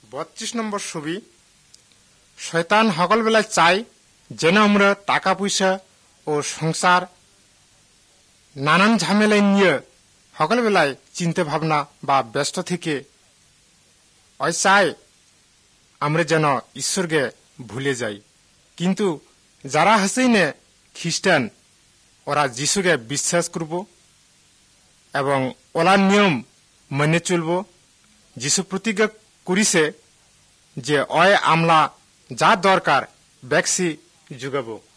32 নম্বর ছবি। শয়তান সকালবেলায় চাই যেন আমরা টাকা পয়সা ও সংসার নানান ঝামেলায় নিয়ে সকালবেলায় চিন্তা ভাবনা বা ব্যস্ত থেকে ওই চাই আমরা যেন ঈশ্বরকে ভুলে যাই। কিন্তু যারা হাসিনে খ্রিস্টান ওরা যিশুকে বিশ্বাস করব এবং ওলার নিয়ম মেনে চলব। যিশু প্রতিজ্ঞা করিছে যে অয় আমলা যা দরকার ব্যাক্সি যোগাবো।